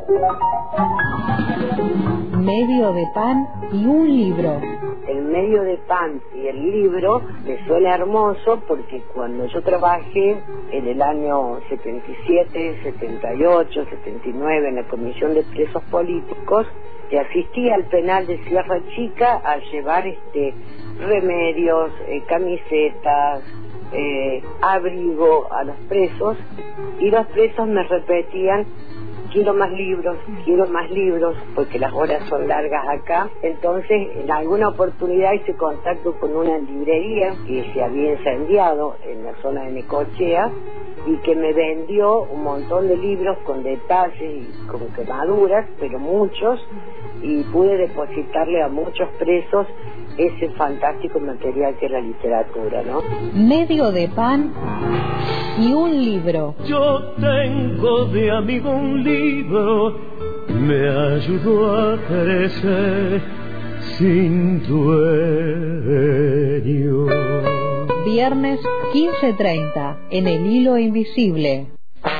Medio de pan y un libro. El medio de pan y el libro me suena hermoso porque cuando yo trabajé en el año 77, 78, 79 en la Comisión de Presos Políticos, asistí al penal de Sierra Chica a llevar remedios, camisetas, abrigo a los presos, y los presos me repetían: quiero más libros, porque las horas son largas acá. Entonces, en alguna oportunidad hice contacto con una librería que se había incendiado en la zona de Necochea y que me vendió un montón de libros con detalles y con quemaduras, pero muchos, y pude depositarle a muchos presos ese fantástico material que es la literatura, ¿no? Medio de pan y un libro. Yo tengo de amigo un libro, me ayudó a crecer sin dueño. Viernes 15:30 en El Hilo Invisible.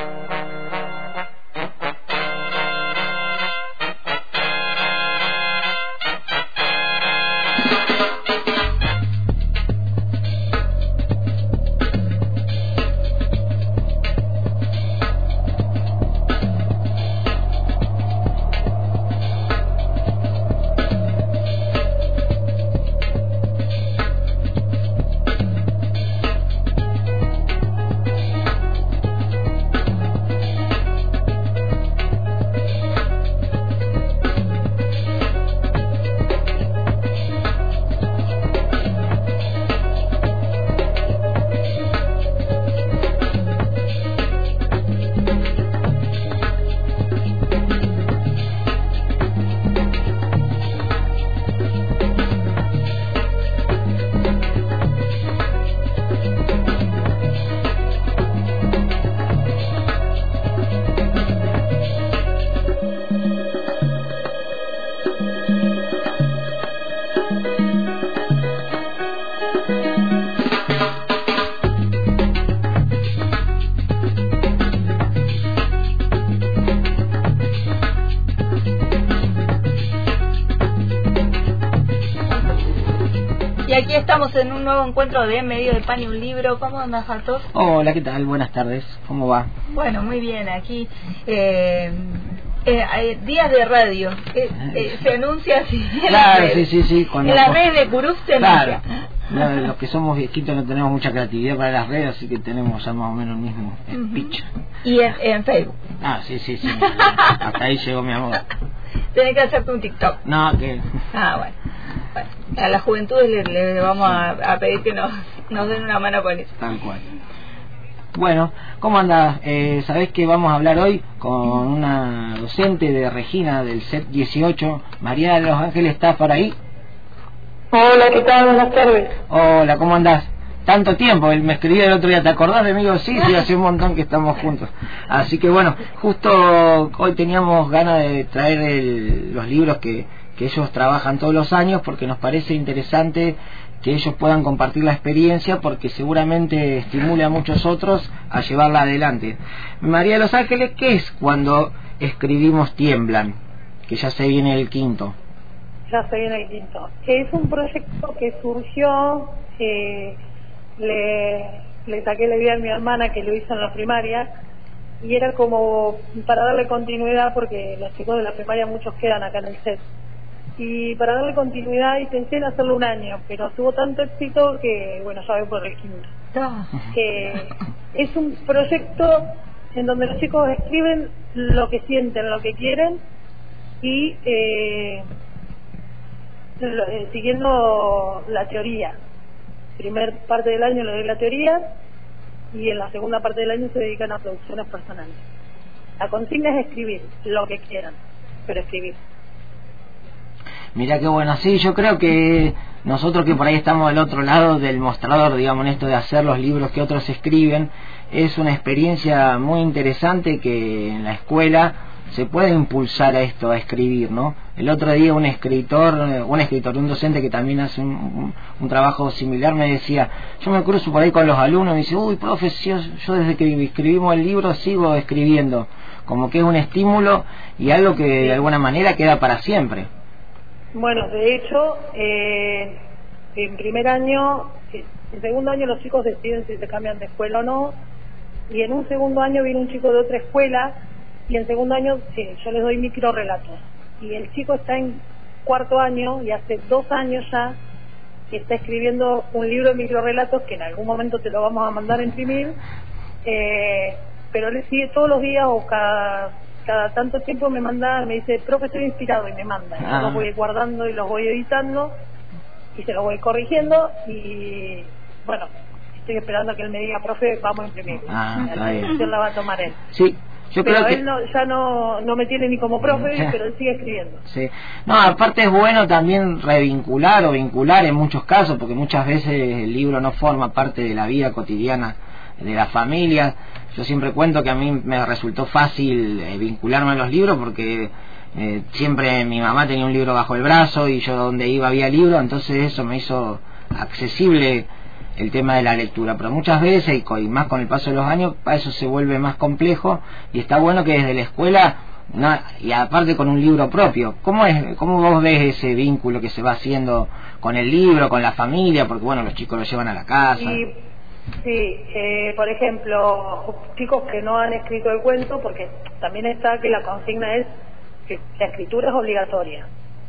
Y aquí estamos en un nuevo encuentro de Medio de Pan y un Libro. ¿Cómo andas, Atos? Hola, ¿qué tal? Buenas tardes. ¿Cómo va? Bueno, muy bien. Aquí días de radio. Se anuncia así. Claro, sí. Cuando en las redes de Curuf se anuncia. Claro. Los que somos viejitos no tenemos mucha creatividad para las redes, así que tenemos ya más o menos el mismo speech. Y en Facebook. Ah, sí. Hasta ahí llegó mi amor. Tenés que hacerte un TikTok. No, que... Bueno, a las juventudes le vamos a pedir que nos den una mano con eso. Tal cual. Bueno, ¿cómo andás? Sabés que vamos a hablar hoy con una docente de Regina del CEP 18, María de los Ángeles. ¿Estás por ahí? Hola, ¿qué tal? Buenas tardes. Hola, ¿cómo andás? Tanto tiempo, él me escribió el otro día, ¿te acordás de mí? Sí, hace un montón que estamos juntos. Así que bueno, justo hoy teníamos ganas de traer los libros que ellos trabajan todos los años, porque nos parece interesante que ellos puedan compartir la experiencia, porque seguramente estimula a muchos otros a llevarla adelante. María de los Ángeles, ¿qué es cuando escribimos Tiemblan? Que ya se viene el quinto. Ya se viene el quinto. Es un proyecto que surgió, le saqué la idea a mi hermana, que lo hizo en la primaria, y era como para darle continuidad, porque los chicos de la primaria muchos quedan acá en el CET. Y para darle continuidad, y pensé en hacerlo un año, pero tuvo tanto éxito que, bueno, ya voy por el quinto. Que es un proyecto en donde los chicos escriben lo que sienten, lo que quieren, y siguiendo la teoría. Primer parte del año le doy la teoría, y en la segunda parte del año se dedican a producciones personales. La consigna es escribir lo que quieran, pero escribir. Mirá qué bueno, sí, yo creo que nosotros que por ahí estamos del otro lado del mostrador, digamos, en esto de hacer los libros que otros escriben, es una experiencia muy interesante que en la escuela se puede impulsar a esto, a escribir, ¿no? El otro día un docente que también hace un trabajo similar me decía, yo me cruzo por ahí con los alumnos y me dice, uy, profe, yo desde que escribimos el libro sigo escribiendo. como que es un estímulo y algo que de alguna manera queda para siempre. Bueno, de hecho, en primer año, en segundo año los chicos deciden si se cambian de escuela o no, y en un segundo año viene un chico de otra escuela, y en segundo año yo les doy microrelatos, y el chico está en cuarto año, y hace 2 años ya, que está escribiendo un libro de microrelatos, que en algún momento te lo vamos a mandar a imprimir, pero le sigue todos los días o cada tanto tiempo me dice, profe, estoy inspirado, y me manda. Yo los voy guardando y los voy editando y se los voy corrigiendo, y bueno, estoy esperando a que él me diga, profe, vamos a imprimir. La decisión la va a tomar él. Sí. Yo pero creo él ya no me tiene ni como profe, pero él sigue escribiendo. Sí. No, aparte es bueno también revincular o vincular en muchos casos, porque muchas veces el libro no forma parte de la vida cotidiana de la familia. Yo siempre cuento que a mí me resultó fácil vincularme a los libros porque siempre mi mamá tenía un libro bajo el brazo y yo donde iba había libro, entonces eso me hizo accesible el tema de la lectura, pero muchas veces y más con el paso de los años para eso se vuelve más complejo, y está bueno que desde la escuela y aparte con un libro propio. ¿Cómo vos ves ese vínculo que se va haciendo con el libro, con la familia? Porque bueno, los chicos lo llevan a la casa. Sí, por ejemplo, chicos que no han escrito el cuento, porque también está que la consigna es que la escritura es obligatoria,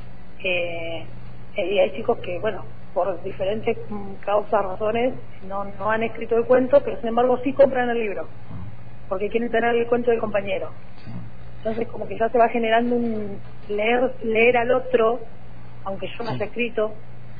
y hay chicos que, bueno, por diferentes causas, razones, no han escrito el cuento, pero sin embargo sí compran el libro, porque quieren tener el cuento del compañero. Entonces como que ya se va generando un leer al otro, aunque yo no haya escrito,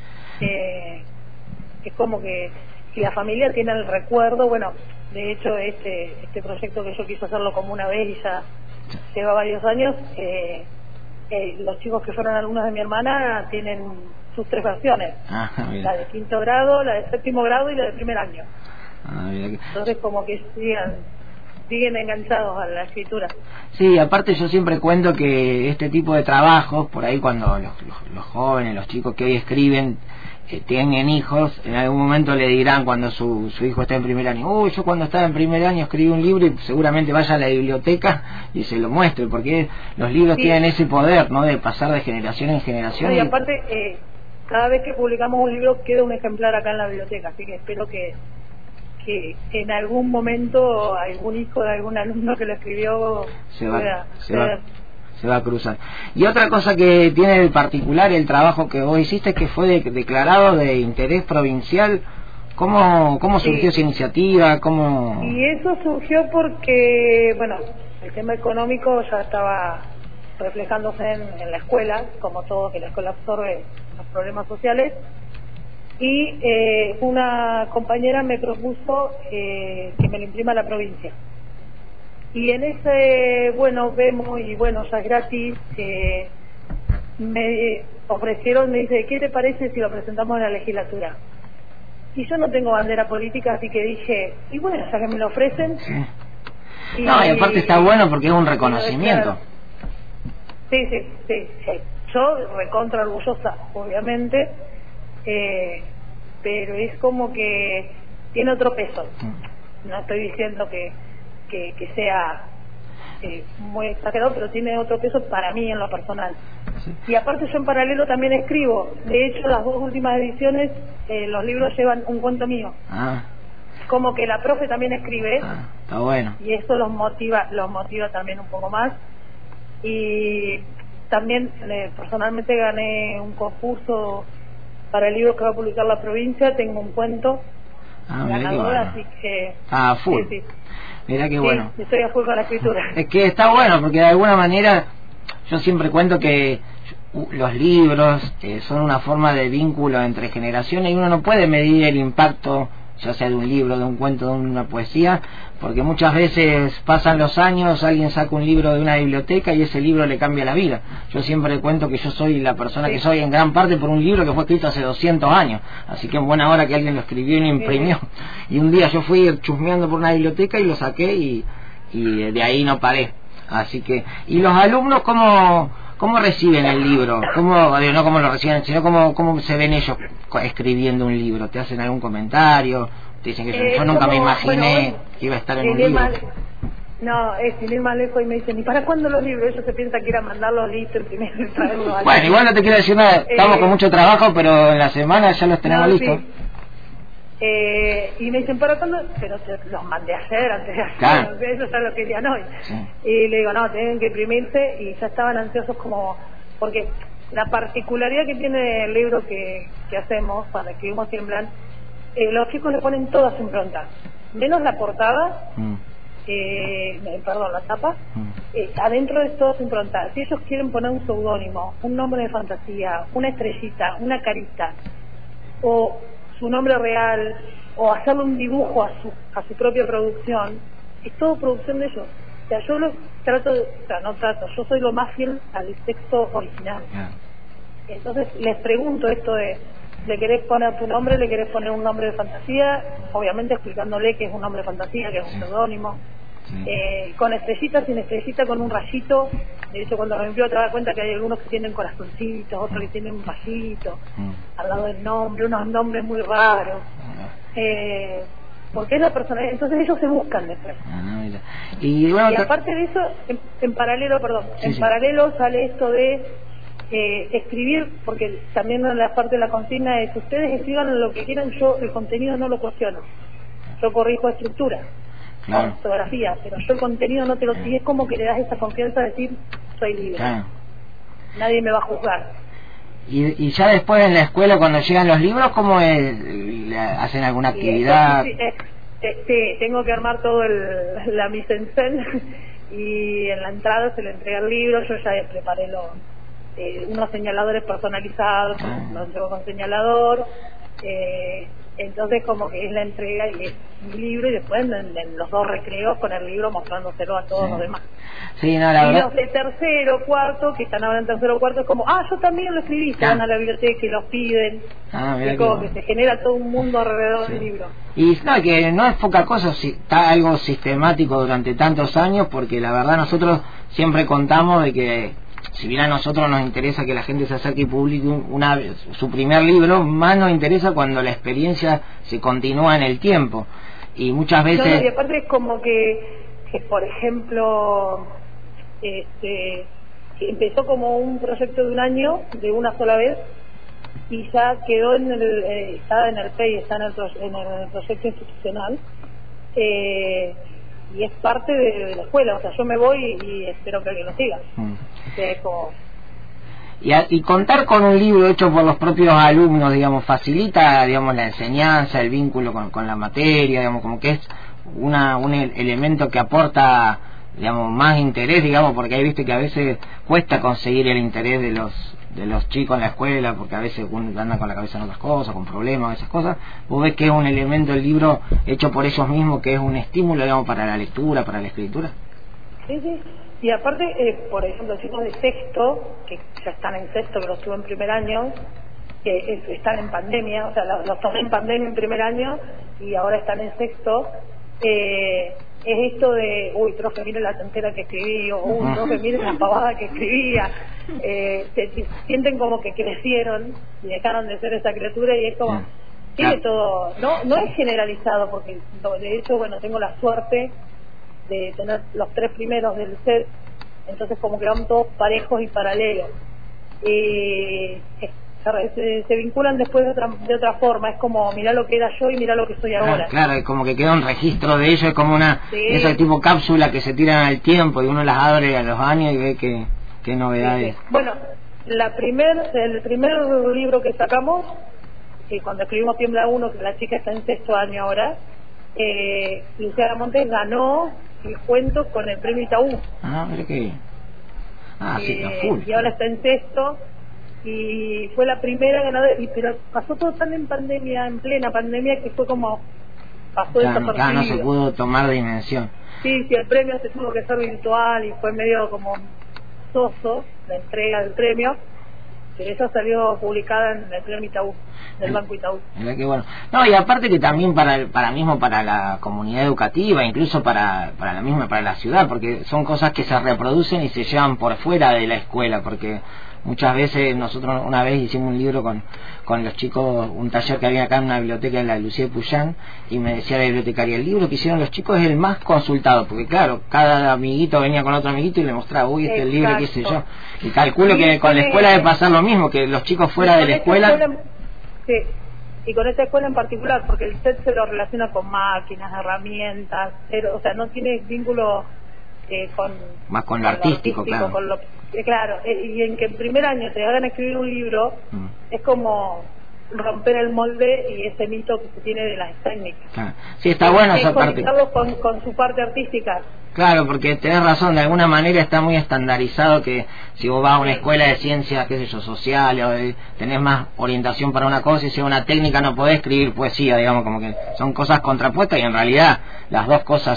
es como que si la familia tiene el recuerdo. Bueno, de hecho este proyecto que yo quise hacerlo como una vez y ya lleva varios años, los chicos que fueron alumnos de mi hermana tienen sus 3 versiones, la de 5º grado, la de 7º grado y la de primer año. Entonces como que siguen enganchados a la escritura. Sí, aparte yo siempre cuento que este tipo de trabajos, por ahí cuando los jóvenes, los chicos que hoy escriben tienen hijos, en algún momento le dirán cuando su hijo está en primer año, yo cuando estaba en primer año escribí un libro, y seguramente vaya a la biblioteca y se lo muestre, porque los libros tienen ese poder, ¿no?, de pasar de generación en generación. Y aparte, cada vez que publicamos un libro queda un ejemplar acá en la biblioteca, así que espero que en algún momento algún hijo de algún alumno que lo escribió se va a cruzar. Y otra cosa que tiene de particular el trabajo que vos hiciste, que fue declarado de interés provincial. ¿Cómo surgió esa iniciativa? Y eso surgió porque, bueno, el tema económico ya estaba reflejándose en la escuela, como todo, que la escuela absorbe los problemas sociales, y una compañera me propuso que me lo imprima la provincia. Y en ese, bueno, vemos, y bueno, ya es gratis, me ofrecieron, me dice, ¿qué te parece si lo presentamos en la legislatura? Y yo no tengo bandera política, así que dije, y bueno, ya que me lo ofrecen. Sí. Y aparte está bueno porque es un reconocimiento. Sí. Yo recontra orgullosa, obviamente, pero es como que tiene otro peso. No estoy diciendo que sea muy exagerado, pero tiene otro peso para mí en lo personal. Sí. Y aparte yo en paralelo también escribo. De hecho, las 2 últimas ediciones, los libros llevan un cuento mío. Como que la profe también escribe. Está bueno. Y eso los motiva también un poco más. Y también personalmente gané un concurso para el libro que va a publicar la provincia. Tengo un cuento ganador, bueno. Así que full. Sí. Mirá qué bueno. Sí, estoy a full con la escritura. Es que está bueno, porque de alguna manera yo siempre cuento que los libros son una forma de vínculo entre generaciones, y uno no puede medir el impacto, ya sea de un libro, de un cuento, de una poesía, porque muchas veces pasan los años, alguien saca un libro de una biblioteca y ese libro le cambia la vida. Yo siempre cuento que yo soy la persona que soy en gran parte por un libro que fue escrito hace 200 años, así que en buena hora que alguien lo escribió y lo imprimió. Y un día yo fui chusmeando por una biblioteca y lo saqué, y de ahí no paré. Así que, ¿y los alumnos cómo reciben el libro? No cómo lo reciben, sino cómo se ven ellos escribiendo un libro. ¿Te hacen algún comentario? Te dicen que yo nunca me imaginé que iba a estar en un libro. No, sin ir más lejos, y me dicen, ¿y para cuándo los libros? Ellos se piensan que ir a mandarlos listos primero y traerlos. Bueno, igual no te quiero decir nada, estamos con mucho trabajo, pero en la semana ya los tenemos listos. Sí. Y me dicen, ¿para cuándo? Pero los mandé ayer, antes de ayer, Claro. Ellos ya lo querían hoy. Sí. Y le digo, no, tienen que imprimirse, y ya estaban ansiosos como, porque la particularidad que tiene el libro que hacemos, para Escribimos Tiemblan, los chicos le ponen toda su impronta, menos la portada, perdón, la tapa, adentro de toda su impronta. Si ellos quieren poner un seudónimo, un nombre de fantasía, una estrellita, una carita, o su nombre real, o hacerle un dibujo a su propia producción, es todo producción de ellos. O sea, yo yo soy lo más fiel al texto original. Entonces les pregunto esto de, ¿le querés poner tu nombre? ¿Le querés poner un nombre de fantasía? Obviamente explicándole que es un nombre de fantasía, que es un seudónimo. Con estrellita, sin estrellita, con un rayito. De hecho, cuando me envió te das cuenta que hay algunos que tienen corazoncitos, otros que tienen un rayito al lado del nombre, unos nombres muy raros. Porque es la personalidad, entonces ellos se buscan después. Y aparte de eso, en paralelo sale esto de escribir, porque también en la parte de la consigna es: ustedes escriban lo que quieran, yo el contenido no lo cuestiono, yo corrijo estructura, ortografía, pero yo el contenido no te lo sigo. Es como que le das esa confianza de decir, soy libre, nadie me va a juzgar. Y ya después en la escuela, cuando llegan los libros, ¿cómo es? ¿Hacen alguna actividad? Sí, tengo que armar todo la mise en scène, y en la entrada se le entrega el libro. Yo ya preparé unos señaladores personalizados, los llevo con señalador, entonces como que es la entrega y es un libro, y después en los 2 recreos con el libro mostrándoselo a todos los demás. Sí, no, la verdad. Los de tercero, cuarto, que están ahora en tercero, cuarto, es como, yo también lo escribí, se van a la biblioteca y los piden, y como que se genera todo un mundo alrededor del libro. Y no, que no es poca cosa, está algo sistemático durante tantos años, porque la verdad nosotros siempre contamos de que, si bien a nosotros nos interesa que la gente se acerque y publique su primer libro, más nos interesa cuando la experiencia se continúa en el tiempo. Y muchas veces... y aparte es como que por ejemplo, empezó como un proyecto de un año, de una sola vez, y ya quedó está en el PEI, está en el proyecto institucional, y es parte de la escuela. O sea, yo me voy y espero que alguien lo siga. Y contar con un libro hecho por los propios alumnos, digamos, facilita, digamos, la enseñanza, el vínculo con la materia, digamos, como que es un elemento que aporta, digamos, más interés, digamos, porque ahí viste que a veces cuesta conseguir el interés de los chicos en la escuela, porque a veces uno anda con la cabeza en otras cosas, con problemas, esas cosas. Vos ves que es un elemento, el libro hecho por ellos mismos, que es un estímulo, digamos, para la lectura, para la escritura. Sí. Y aparte, por ejemplo, chicos de sexto, que ya están en sexto, que los tuve en primer año, que están en pandemia, o sea, los tomé en pandemia en primer año y ahora están en sexto, es esto de, profe, mire la tontera que escribí, o profe, mire la pavada que escribía. Se sienten como que crecieron y dejaron de ser esa criatura, y es como, tiene todo, no es generalizado, porque de hecho, tengo la suerte de tener los 3 primeros del set, entonces como que van todos parejos y paralelos, se vinculan después de otra forma. Es como, mirá lo que era yo y mirá lo que soy ahora. Claro, es como que queda un registro de ello, es como esa tipo cápsula que se tiran al tiempo y uno las abre a los años y ve qué novedades. Bueno, el primer libro que sacamos, cuando escribimos Tiembla 1, que la chica está en sexto año ahora, Luciana Montes ganó el cuento con el premio Itaú. Mira qué bien. Sí, a full. Y ahora está en sexto, y fue la primera ganadora, pero pasó todo tan en plena pandemia, que fue como pasó desapercibido. No se pudo tomar dimensión. Sí, el premio se tuvo que hacer virtual y fue medio como soso la entrega del premio, pero eso salió publicada en el premio Itaú, del Banco Itaú. Mira qué bueno. Y aparte que también para la comunidad educativa, incluso para la ciudad, porque son cosas que se reproducen y se llevan por fuera de la escuela, porque muchas veces nosotros una vez hicimos un libro con los chicos, un taller que había acá en una biblioteca en la Lucía de Puyán, y me decía la bibliotecaria, el libro que hicieron los chicos es el más consultado, porque claro, cada amiguito venía con otro amiguito y le mostraba, uy, este es el libro, qué sé yo, y calculo que con la escuela debe pasar lo mismo, que los chicos fuera de la escuela... Sí, y con esta escuela en particular, porque el set se lo relaciona con máquinas, herramientas, pero, o sea, no tiene vínculo con... Más con lo artístico, claro. Con lo, claro, y en que en primer año te hagan escribir un libro, es como romper el molde y ese mito que se tiene de las técnicas. Claro. Sí, está bueno esa parte. Con su parte artística. Claro, porque tenés razón, de alguna manera está muy estandarizado que si vos vas a una escuela de ciencias, qué sé yo, sociales, o tenés más orientación para una cosa y si es una técnica no podés escribir poesía, digamos, como que son cosas contrapuestas y en realidad las dos cosas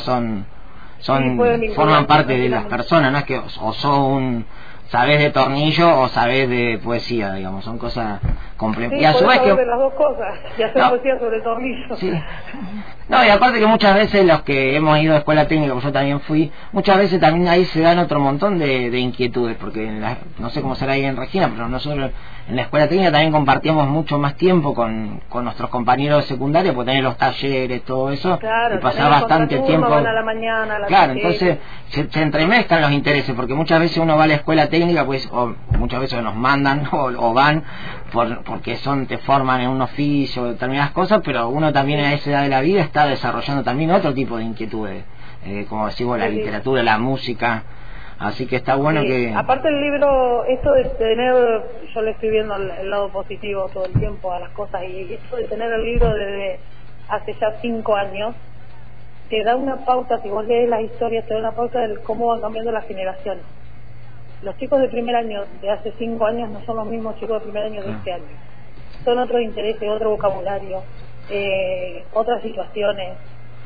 forman parte de las personas, no es que o sos sabés de tornillo o sabés de poesía, digamos, son cosas complementarias. Sí, y a su vez que de las dos cosas, y hacer poesía sobre tornillo. Sí. No, y aparte que muchas veces los que hemos ido a escuela técnica, pues yo también fui, muchas veces también ahí se dan otro montón de inquietudes, porque no sé cómo será ahí en Regina, pero nosotros en la escuela técnica también compartíamos mucho más tiempo con nuestros compañeros de secundaria, porque tener los talleres, todo eso, claro, y pasar bastante tiempo. Van a la mañana, a la claro, entonces se entremezclan los intereses, porque muchas veces uno va a la escuela técnica, pues, o muchas veces nos mandan o van porque te forman en un oficio, determinadas cosas, pero uno también a esa edad de la vida está desarrollando también otro tipo de inquietudes, como decimos, la literatura, la música, así que está bueno que... Aparte el libro, esto de tener, yo le estoy viendo el lado positivo todo el tiempo a las cosas, y esto de tener el libro desde hace ya 5 años, te da una pauta, si vos lees las historias, te da una pauta de cómo van cambiando las generaciones. Los chicos de primer año de hace 5 años no son los mismos chicos de primer año de este año. Son otros intereses, otro vocabulario, otras situaciones.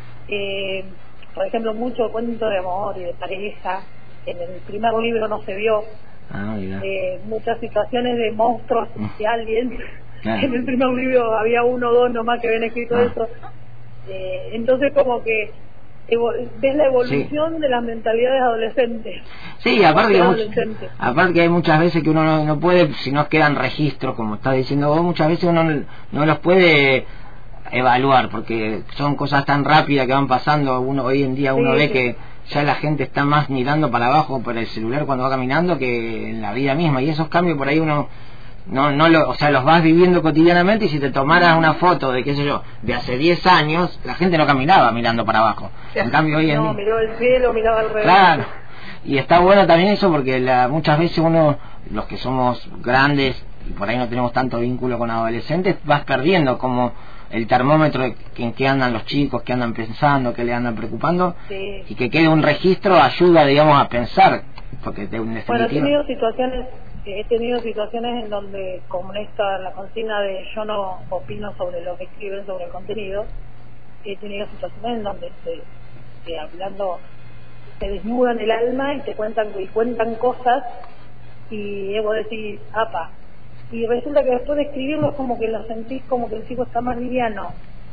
Por ejemplo, mucho cuento de amor y de pareja. En el primer libro no se vio. Muchas situaciones de monstruos y aliens. En el primer libro había 1 o 2 nomás que habían escrito eso. Entonces como que ves la evolución de las mentalidades adolescentes. Sí, aparte que hay muchas veces que uno no puede, si no quedan registros, como está diciendo vos, muchas veces uno no los puede evaluar, porque son cosas tan rápidas que van pasando. Hoy en día uno ve que ya la gente está más mirando para abajo por el celular cuando va caminando que en la vida misma, y esos cambios por ahí uno o sea, los vas viviendo cotidianamente, y si te tomaras una foto de, qué sé yo, de hace 10 años, la gente no caminaba mirando para abajo. En cambio hoy en día... miró el cielo, miraba al revés. Claro, y está bueno también eso, porque muchas veces uno, los que somos grandes, y por ahí no tenemos tanto vínculo con adolescentes, vas perdiendo como el termómetro en qué andan los chicos, qué andan pensando, qué le andan preocupando, y que quede un registro ayuda, digamos, a pensar, porque en definitiva... Bueno, he tenido situaciones en donde, como la consigna de yo no opino sobre lo que escriben sobre el contenido, he tenido situaciones en donde hablando te desnudan el alma y te cuentan cosas, y vos decís, apa, y resulta que después de escribirlo como que lo sentís como que el chico está más liviano,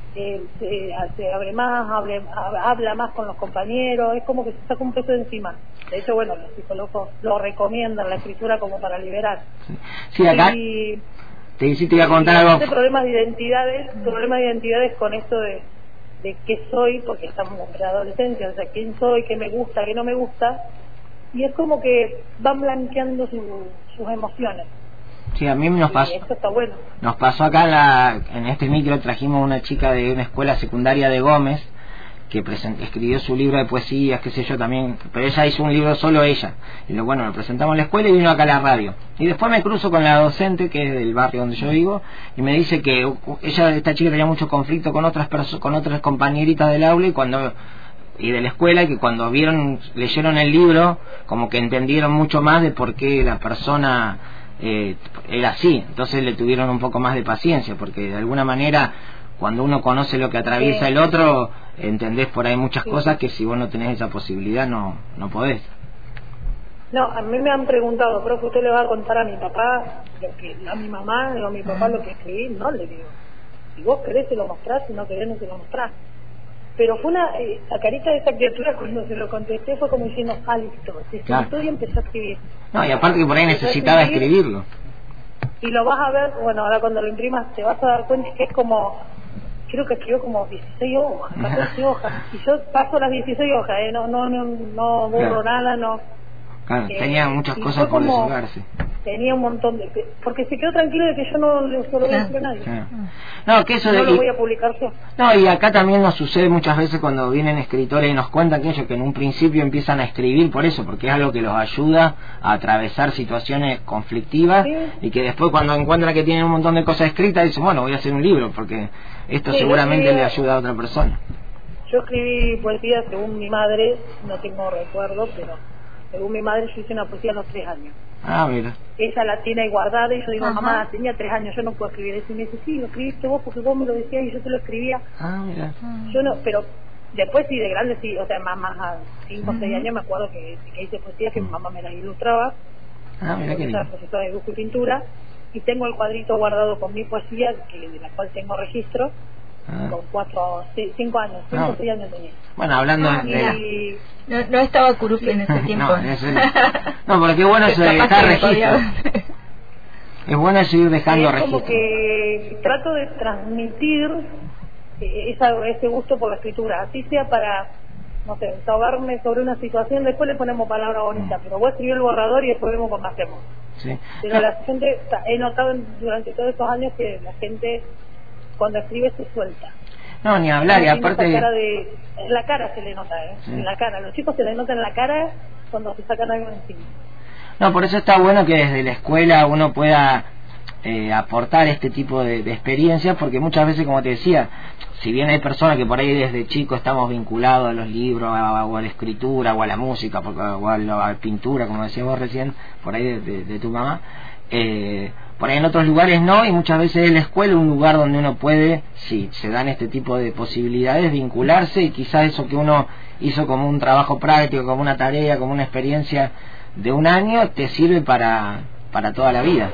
se abre más, habla más con los compañeros, es como que se saca un peso de encima. De hecho, bueno, los psicólogos lo recomiendan, la escritura, como para liberar. Sí, acá te iba a contar algo. Problemas de identidades con esto de qué soy, porque estamos en la adolescencia, o sea, quién soy, qué me gusta, qué no me gusta, y es como que van blanqueando sus emociones. Sí, a mí nos pasó. Esto está bueno. Nos pasó acá en este micro, trajimos una chica de una escuela secundaria de Gómez que escribió su libro de poesías, qué sé yo también, pero ella hizo un libro solo ella. Y lo presentamos en la escuela y vino acá a la radio. Y después me cruzo con la docente, que es del barrio donde yo vivo, y me dice que esta chica tenía mucho conflicto con otras compañeritas del aula y de la escuela, y que cuando leyeron el libro, como que entendieron mucho más de por qué la persona era así. Entonces le tuvieron un poco más de paciencia, porque de alguna manera cuando uno conoce lo que atraviesa el otro, entendés por ahí muchas cosas que si vos no tenés esa posibilidad no podés. No, a mí me han preguntado, profe, ¿usted le va a contar a mi papá a mi mamá o a mi papá lo que escribí? No, le digo, si vos querés se lo mostrás, si no querés no se lo mostrás. Pero fue la carita de esa criatura cuando se lo contesté fue como diciendo, listo, se sentó y empezó a escribir. No, y aparte que por ahí necesitaba escribirlo. Y lo vas a ver, bueno, ahora cuando lo imprimas te vas a dar cuenta que es como, creo que escribió como 16 hojas, 14 hojas, y yo paso las 16 hojas, no borro nada, no. Claro, tenía muchas cosas por desahogarse. Tenía un montón de... Porque se quedó tranquilo de que yo no se lo voy a decir a nadie. No, que eso no lo voy a publicar yo. No, y acá también nos sucede muchas veces cuando vienen escritores y nos cuentan que ellos que en un principio empiezan a escribir por eso, porque es algo que los ayuda a atravesar situaciones conflictivas, sí. Y que después cuando encuentran que tienen un montón de cosas escritas dicen, bueno, voy a hacer un libro porque esto seguramente le ayuda a otra persona. Yo escribí poesía según mi madre, no tengo recuerdo, pero según mi madre yo hice una poesía a los 3 años. Ah, mira. Ella la tiene ahí guardada y yo digo, mamá, tenía 3 años, yo no puedo escribir eso. Y me dice, sí, lo escribiste vos porque vos me lo decías y yo te lo escribía. Ah, mira. Yo no, pero después sí, de grande sí, o sea, más a 5 o 6 años me acuerdo que hice poesía, que mi mamá me las ilustraba. Ah, mira qué lindo. Era profesora de dibujo y pintura. Y tengo el cuadrito guardado con mi poesía, de la cual tengo registro. Con 5 años, 5 o 6 años tenía. Bueno, hablando de no estaba Curufi en ese tiempo. No, pero qué bueno eso de dejar registro. Es bueno eso ir dejando registro. Como que trato de transmitir ese gusto por la escritura, así sea para, no sé, desahogarme sobre una situación, después le ponemos palabras bonitas, pero voy a escribir el borrador y después vemos cómo hacemos. Sí. Pero la gente, he notado durante todos estos años que la gente cuando escribe se suelta. No, ni hablar, y aparte... En la cara se le nota, sí. En la cara. Los chicos se les nota en la cara cuando se sacan algo encima. No, por eso está bueno que desde la escuela uno pueda aportar este tipo de experiencias, porque muchas veces, como te decía, si bien hay personas que por ahí desde chico estamos vinculados a los libros, o a la escritura, o a la música, o a la pintura, como decías vos recién, por ahí de tu mamá, por ahí en otros lugares no, y muchas veces es la escuela un lugar donde uno puede, si se dan este tipo de posibilidades, vincularse, y quizás eso que uno hizo como un trabajo práctico, como una tarea, como una experiencia de un año, te sirve para toda la vida.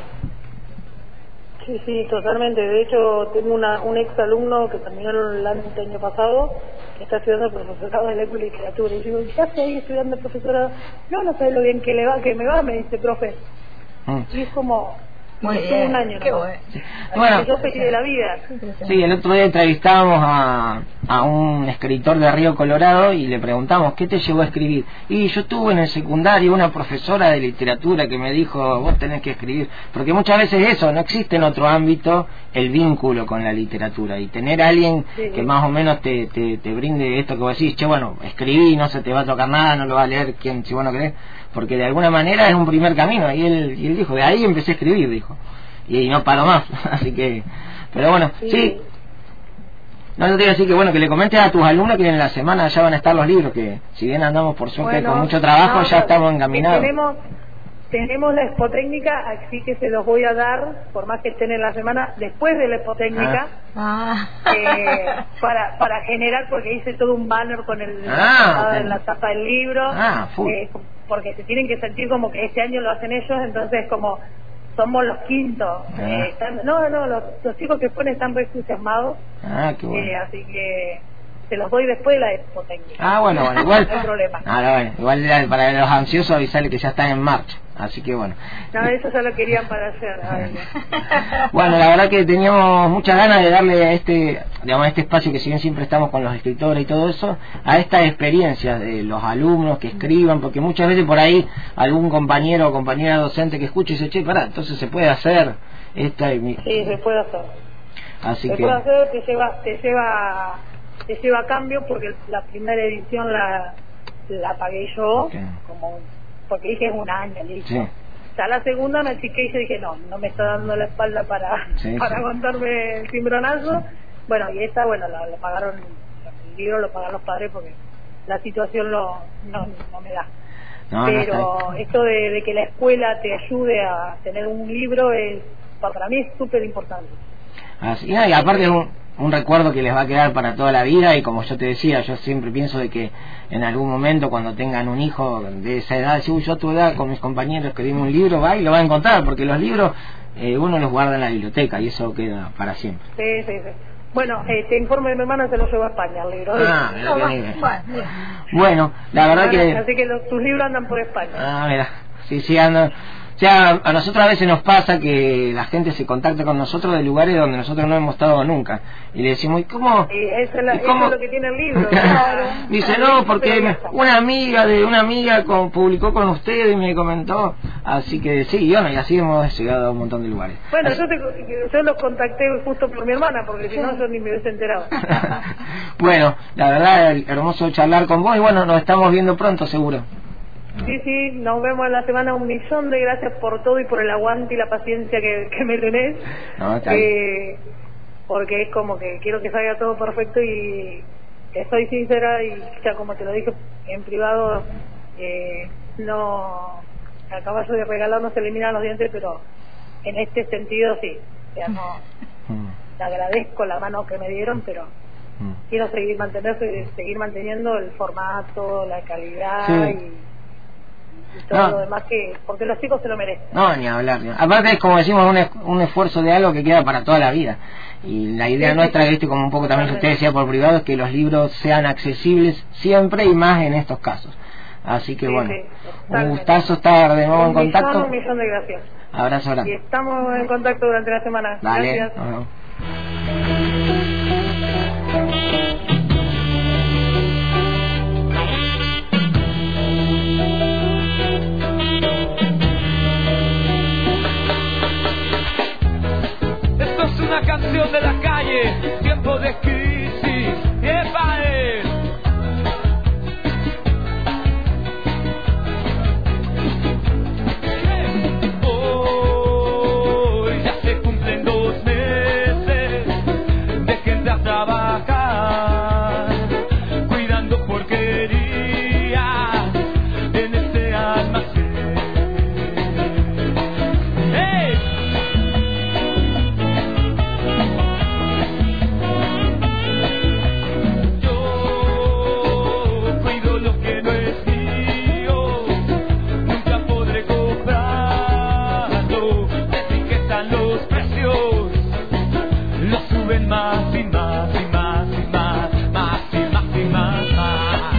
Sí, totalmente. De hecho, tengo un ex alumno que terminó el año pasado, que está estudiando el profesorado de lengua y literatura. Y yo digo, ¿qué hace ahí estudiando el profesorado? No sabe lo bien que me va, me dice, profe. Y es como... Muy bien, un año, qué ¿no? Bueno, yo feliz de la vida. Sí, el otro día entrevistábamos a un escritor de Río Colorado y le preguntamos, ¿qué te llevó a escribir? Y yo tuve en el secundario una profesora de literatura que me dijo, vos tenés que escribir, porque muchas veces eso, no existe en otro ámbito el vínculo con la literatura, y tener a alguien que más o menos te brinde esto que vos decís, che, bueno, escribí, no se te va a tocar nada, no lo va a leer quien, si vos no querés, porque de alguna manera es un primer camino, y él dijo, de ahí empecé a escribir, dijo, y no paro más. Así que, pero bueno, sí. No, yo te iba a decir que bueno, que le comentes a tus alumnos que en la semana ya van a estar los libros, que si bien andamos por suerte con mucho trabajo, ya estamos encaminados. Tenemos la expotécnica, así que se los voy a dar, por más que estén en la semana, después de la expotécnica, para generar, porque hice todo un banner con la tapa del libro, porque se tienen que sentir como que este año lo hacen ellos, entonces como somos los quintos. Los chicos que ponen están re entusiasmados, qué bueno. así que se los doy después de la expotécnica. Bueno, igual. No hay problema. Igual para los ansiosos avisarle que ya están en marcha. Así que bueno. No, eso ya lo querían para hacer. Bueno, la verdad que teníamos muchas ganas de darle a este espacio, que si bien siempre estamos con los escritores y todo eso, a estas experiencias de los alumnos que escriban, porque muchas veces por ahí algún compañero o compañera docente que escuche y dice, che, pará, entonces se puede hacer esta. Sí, se puede hacer. Así se puede hacer, te lleva a cambio, porque la primera edición la pagué yo, porque dije es un año, listo. Sí. Ya la segunda me achiqué y yo dije, no me está dando la espalda para aguantarme el cimbronazo. Bueno, y esta, lo pagaron, el libro lo pagan los padres porque la situación no me da. Pero esto de que la escuela te ayude a tener un libro, para mí es súper importante. Y aparte es un recuerdo que les va a quedar para toda la vida, y como yo te decía, yo siempre pienso de que en algún momento cuando tengan un hijo de esa edad, si yo a tu edad con mis compañeros escribimos un libro, va y lo va a encontrar, porque los libros uno los guarda en la biblioteca y eso queda para siempre. Sí. Bueno, te informo de mi hermana, se lo llevó a España el libro. Bueno, la verdad que... Así que tus libros andan por España. Mira. sí, anda. O sea, a nosotros a veces nos pasa que la gente se contacta con nosotros de lugares donde nosotros no hemos estado nunca. Y le decimos, ¿y cómo? Eso es lo que tiene el libro. Claro. Dice, no, porque una amiga publicó con usted y me comentó. Así que sí, y bueno, y así hemos llegado a un montón de lugares. Bueno, yo los contacté justo por mi hermana, porque si no, yo ni me hubiese enterado. Bueno, la verdad, hermoso charlar con vos y bueno, nos estamos viendo pronto, seguro. Sí, nos vemos en la semana. 1.000.000 de gracias por todo y por el aguante y la paciencia que me tenés. No, porque es como que quiero que salga todo perfecto y estoy sincera y ya como te lo dije en privado, no, a caballo de regalar no se eliminan los dientes, pero en este sentido sí. O sea, no, te agradezco la mano que me dieron, pero quiero seguir manteniendo el formato, la calidad y todo lo demás, porque los chicos se lo merecen. No, ni hablar. Aparte es como decimos, un esfuerzo de algo que queda para toda la vida. Y la idea nuestra, como un poco también usted decía por privado, es que los libros sean accesibles siempre y más en estos casos. Así que bueno, un gustazo estar de nuevo en contacto. 1.000.000 de gracias. Abrazo grande. Y estamos en contacto durante la semana. Dale. Gracias. Una canción de la calle, tiempo de crisis, hoy ya se cumplen 2 meses de que entré a trabajar, cuidando porquería en este almacén. Más y más y más y más, más y más y más, más.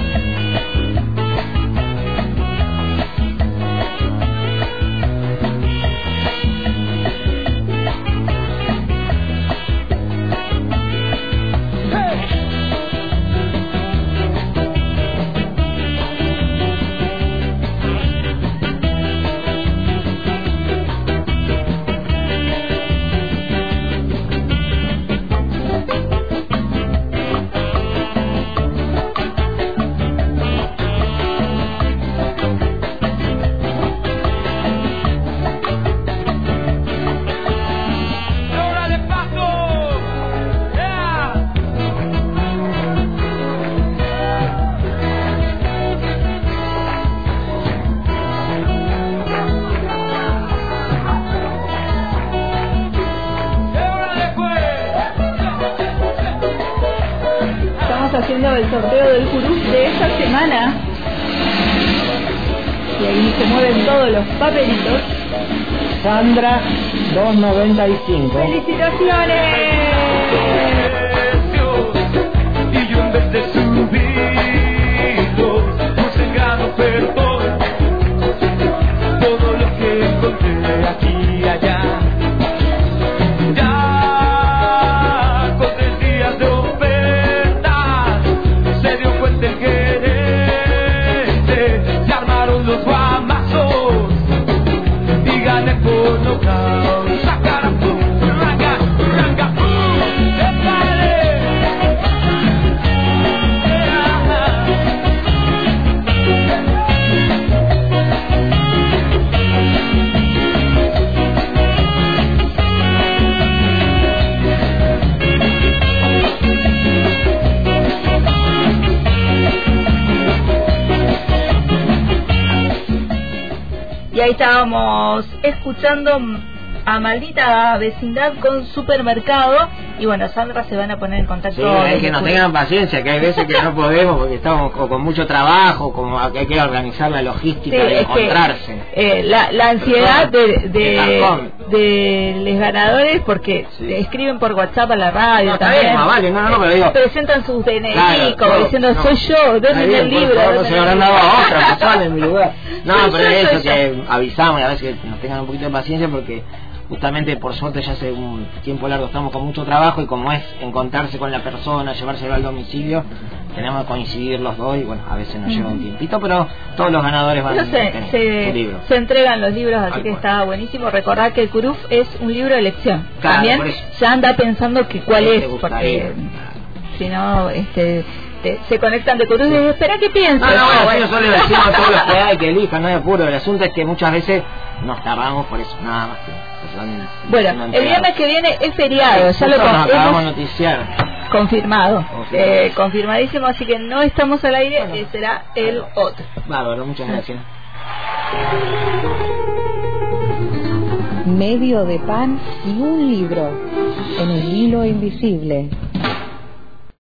Haciendo el sorteo del Curús de esta semana y ahí se mueven todos los papelitos. Sandra 295. ¡Felicitaciones! Y yo en vez de subirlo puse en grano perdón todo lo que encontré aquí y allá. Ya con 3 días de el gerente, se armaron los guamazos y gané por nocaut. Sacarapum, ranga, ranga, Y ahí estábamos escuchando a Maldita Vecindad con Supermercado. Y bueno, Sandra se van a poner en contacto. Sí, es que nos tengan paciencia, que hay veces que no podemos porque estamos con mucho trabajo, como que hay que organizar la logística de encontrarse. La ansiedad de de los ganadores, porque escriben por WhatsApp a la radio también. Vale, pero digo, presentan sus DNI, claro, como diciendo, soy yo, denme el libro. No se lo habrán dado a otra persona en mi lugar. No, pero es eso que avisamos y a veces que nos tengan un poquito de paciencia, porque justamente por suerte ya hace un tiempo largo estamos con mucho trabajo, y como es encontrarse con la persona, llevárselo al domicilio, tenemos que coincidir los dos, y bueno, a veces nos lleva un tiempito, pero todos los ganadores van a tener su libro. Se entregan los libros, así que está buenísimo. Recordad que el Curuf es un libro de elección. Claro, también ya anda pensando que cuál es, porque si no se conectan de Curuf y dicen, espera que piensen. Nosotros le decimos a todos los que hay que elijan, no hay apuro. El asunto es que muchas veces nos tardamos por eso, nada más que. Bueno, el viernes que viene es feriado, ya lo acabamos de noticiar. Confirmado, confirmadísimo, así que no estamos al aire, será el otro. Bárbaro, muchas gracias. Medio de pan y un libro en el hilo invisible.